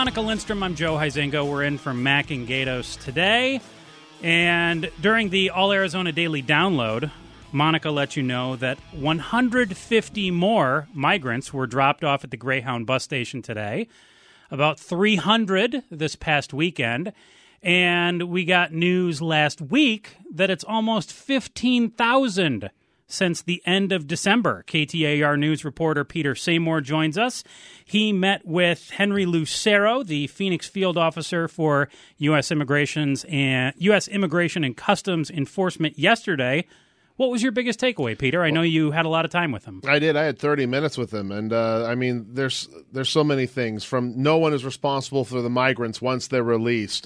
Monica Lindstrom. I'm Joe Huizenga. We're in for Mac and Gatos today. And during the All Arizona Daily Download, Monica let you know that 150 more migrants were dropped off at the Greyhound bus station today, about 300 this past weekend. And we got news last week that it's almost 15,000 since the end of December. KTAR News reporter Peter Seymour joins us. He met with Henry Lucero, the Phoenix field officer for U.S. Immigration and Customs Enforcement yesterday. What was your biggest takeaway, Peter? I know you had a lot of time with him. I did. I had 30 minutes with him. And, there's so many things. From no one is responsible for the migrants once they're released.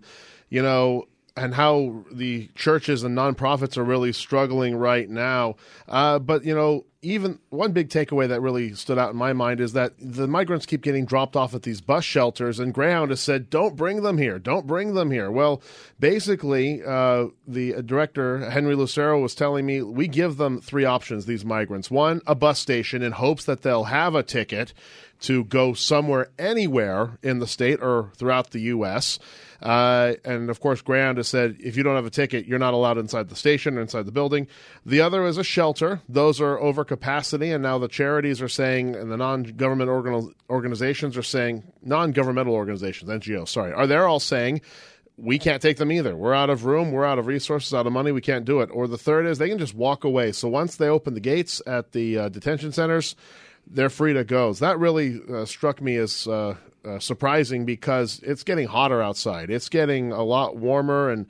And how the churches and nonprofits are really struggling right now. But even one big takeaway that really stood out in my mind is that the migrants keep getting dropped off at these bus shelters, and Greyhound has said, don't bring them here. Don't bring them here. Well, basically, the director, Henry Lucero, was telling me we give them three options, these migrants. One, a bus station in hopes that they'll have a ticket to go somewhere, anywhere in the state or throughout the U.S., and, of course, Greyhound has said, if you don't have a ticket, you're not allowed inside the station or inside the building. The other is a shelter. Those are over capacity, and now the charities are saying, and the non-government organizations are saying, non-governmental organizations, NGOs, they're all saying, we can't take them either. We're out of room. We're out of resources, out of money. We can't do it. Or the third is they can just walk away. So once they open the gates at the detention centers, they're free to go. So that really struck me as surprising because it's getting hotter outside. It's getting a lot warmer, and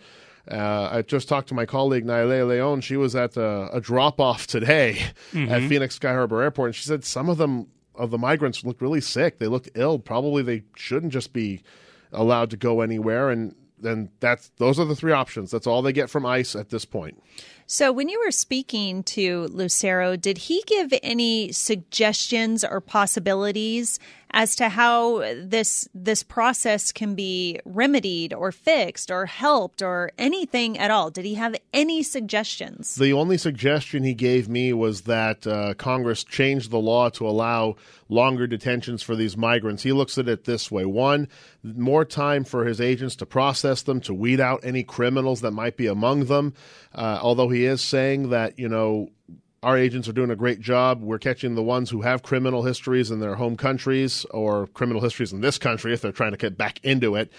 I just talked to my colleague, Nailea Leon. She was at a drop-off today at Phoenix Sky Harbor Airport, and she said some of the migrants looked really sick. They looked ill. Probably they shouldn't just be allowed to go anywhere, and then those are the three options. That's all they get from ICE at this point. So when you were speaking to Lucero, did he give any suggestions or possibilities as to how this process can be remedied or fixed or helped or anything at all? Did he have any suggestions? The only suggestion he gave me was that Congress changed the law to allow longer detentions for these migrants. He looks at it this way. One, more time for his agents to process them, to weed out any criminals that might be among them. Although he is saying that, our agents are doing a great job. We're catching the ones who have criminal histories in their home countries or criminal histories in this country if they're trying to get back into it.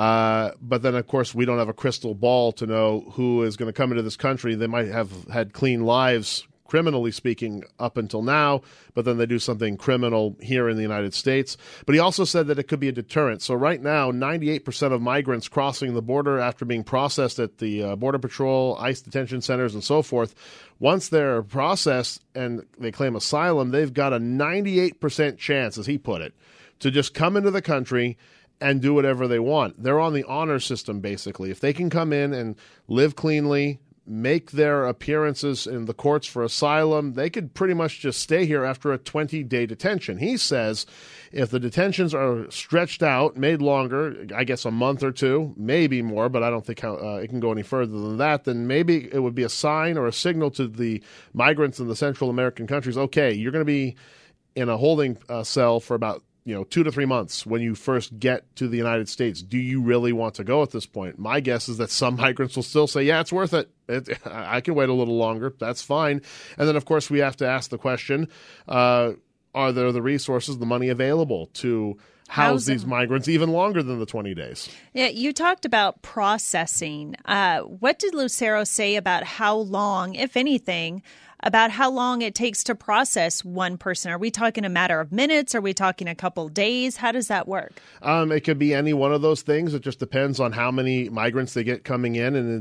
But then, of course, we don't have a crystal ball to know who is going to come into this country. They might have had clean lives, criminally speaking, up until now, but then they do something criminal here in the United States. But he also said that it could be a deterrent. So right now, 98% of migrants crossing the border after being processed at the Border Patrol, ICE detention centers, and so forth, once they're processed and they claim asylum, they've got a 98% chance, as he put it, to just come into the country and do whatever they want. They're on the honor system, basically. If they can come in and live cleanly, make their appearances in the courts for asylum, they could pretty much just stay here after a 20-day detention. He says if the detentions are stretched out, made longer, I guess a month or two, maybe more, but I don't think it can go any further than that, then maybe it would be a sign or a signal to the migrants in the Central American countries, okay, you're going to be in a holding cell for about 2 to 3 months when you first get to the United States. Do you really want to go at this point? My guess is that some migrants will still say, yeah, it's worth it. I can wait a little longer. That's fine. And then, of course, we have to ask the question, are there the resources, the money available to house these migrants even longer than the 20 days? Yeah, you talked about processing. What did Lucero say about how long, if anything, about how long it takes to process one person? Are we talking a matter of minutes? Are we talking a couple days? How does that work? It could be any one of those things. It just depends on how many migrants they get coming in, and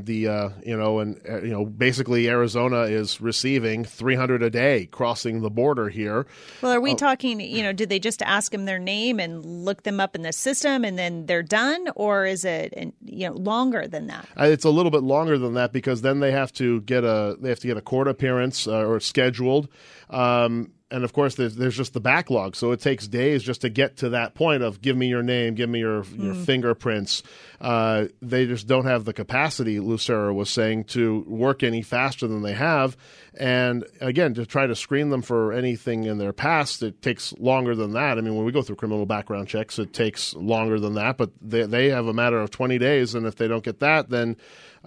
basically Arizona is receiving 300 a day crossing the border here. Well, are we talking? Did they just ask them their name and look them up in the system, and then they're done, or is it longer than that? It's a little bit longer than that because then they have to get a court appearance or scheduled. of course, there's just the backlog. So it takes days just to get to that point of give me your name, give me your fingerprints. They just don't have the capacity, Lucero was saying, to work any faster than they have. And again, to try to screen them for anything in their past, it takes longer than that. I mean, when we go through criminal background checks, it takes longer than that. But they have a matter of 20 days, and if they don't get that, then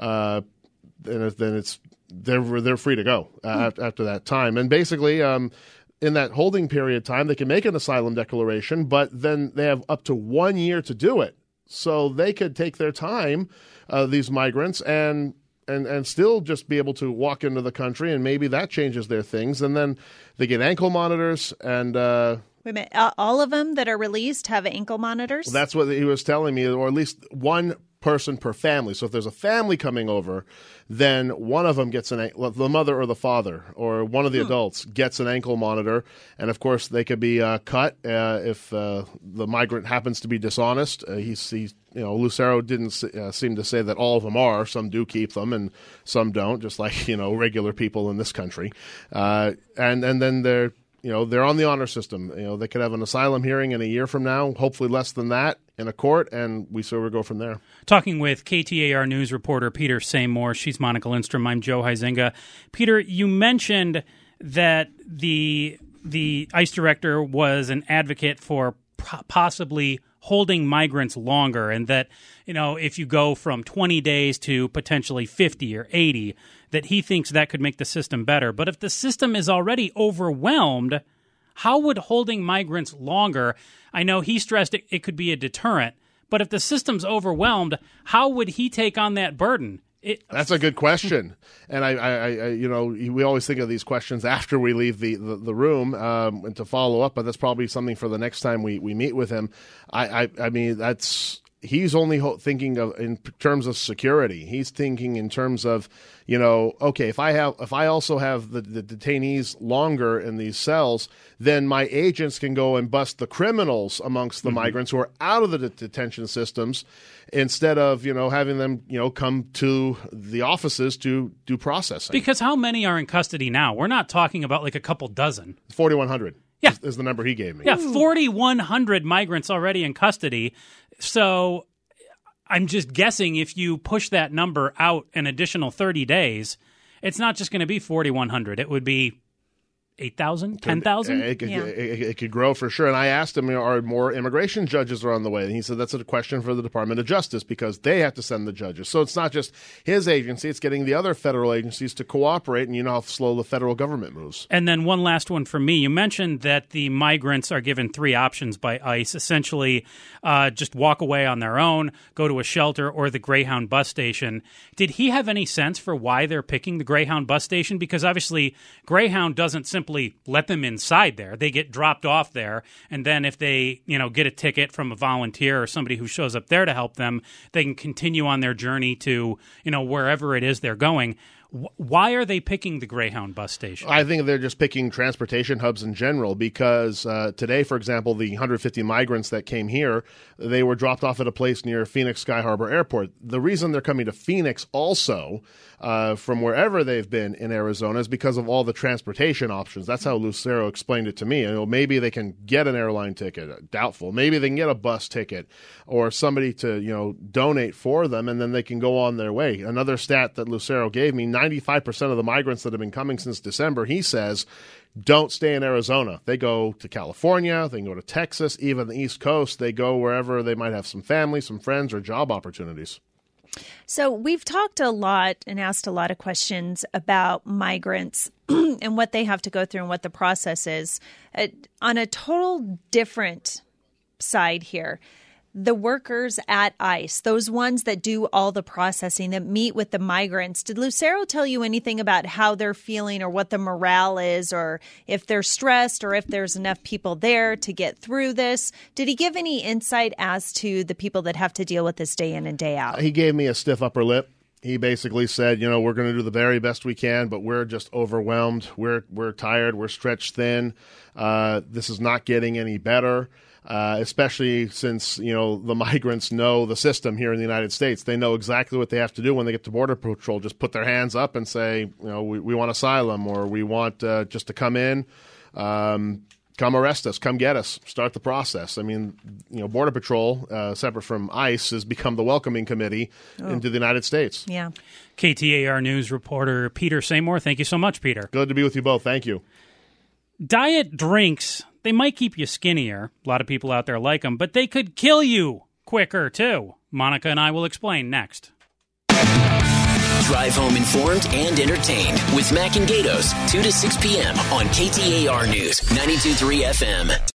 it's they're free to go after that time. And basically, in that holding period time, they can make an asylum declaration, but then they have up to 1 year to do it. So they could take their time, these migrants, and still just be able to walk into the country, and maybe that changes their things. And then they get ankle monitors and Wait a minute. All of them that are released have ankle monitors? Well, that's what he was telling me, or at least one person per family. So if there's a family coming over, then one of them gets the mother or the father or one of the adults gets an ankle monitor. And of course, they could be cut if the migrant happens to be dishonest. Lucero didn't seem to say that all of them are. Some do keep them and some don't, just like, regular people in this country. And then they're on the honor system. They could have an asylum hearing in a year from now, hopefully less than that, in a court, and we sort of go from there. Talking with KTAR News reporter Peter Seymour. She's Monica Lindstrom. I'm Joe Huizenga. Peter, you mentioned that the ICE director was an advocate for possibly holding migrants longer, and that, if you go from 20 days to potentially 50 or 80, that he thinks that could make the system better. But if the system is already overwhelmed, how would holding migrants longer? I know he stressed it could be a deterrent, but if the system's overwhelmed, how would he take on that burden? That's a good question, and we always think of these questions after we leave the room and to follow up. But that's probably something for the next time we meet with him. He's only thinking of in terms of security. He's thinking in terms of, okay, if I also have the detainees longer in these cells, then my agents can go and bust the criminals amongst the migrants who are out of the detention systems, instead of having them come to the offices to do processing. Because how many are in custody now? We're not talking about like a couple dozen. 4,100. Yeah, is the number he gave me. Yeah, 4,100 migrants already in custody. So I'm just guessing if you push that number out an additional 30 days, it's not just going to be 4,100. It would be 8,000, 10,000? It could grow for sure. And I asked him, are more immigration judges are on the way? And he said that's a question for the Department of Justice because they have to send the judges. So it's not just his agency, it's getting the other federal agencies to cooperate, and how slow the federal government moves. And then one last one for me. You mentioned that the migrants are given 3 options by ICE, essentially just walk away on their own, go to a shelter, or the Greyhound bus station. Did he have any sense for why they're picking the Greyhound bus station? Because obviously Greyhound doesn't simply let them inside there. They get dropped off there, and then if they, get a ticket from a volunteer or somebody who shows up there to help them, they can continue on their journey to, wherever it is they're going. Why are they picking the Greyhound bus station? I think they're just picking transportation hubs in general because today, for example, the 150 migrants that came here, they were dropped off at a place near Phoenix Sky Harbor Airport. The reason they're coming to Phoenix also from wherever they've been in Arizona is because of all the transportation options. That's how Lucero explained it to me. Maybe they can get an airline ticket, doubtful. Maybe they can get a bus ticket or somebody to, donate for them, and then they can go on their way. Another stat that Lucero gave me, 95% of the migrants that have been coming since December, he says, don't stay in Arizona. They go to California, they can go to Texas, even the East Coast. They go wherever they might have some family, some friends, or job opportunities. So we've talked a lot and asked a lot of questions about migrants and what they have to go through and what the process is. On a total different side here, the workers at ICE, those ones that do all the processing, that meet with the migrants, did Lucero tell you anything about how they're feeling or what the morale is, or if they're stressed or if there's enough people there to get through this? Did he give any insight as to the people that have to deal with this day in and day out? He gave me a stiff upper lip. He basically said, we're going to do the very best we can, but we're just overwhelmed. We're tired. We're stretched thin. This is not getting any better. Especially since, the migrants know the system here in the United States. They know exactly what they have to do when they get to Border Patrol. Just put their hands up and say, we want asylum, or we want just to come in. come arrest us, come get us, start the process. I mean, Border Patrol, separate from ICE, has become the welcoming committee into the United States. Yeah. KTAR News reporter Peter Seymour, thank you so much, Peter. Good to be with you both. Thank you. Diet drinks, they might keep you skinnier. A lot of people out there like them, but they could kill you quicker, too. Monica and I will explain next. Drive home informed and entertained with Mac and Gatos, 2 to 6 p.m. on KTAR News, 92.3 FM.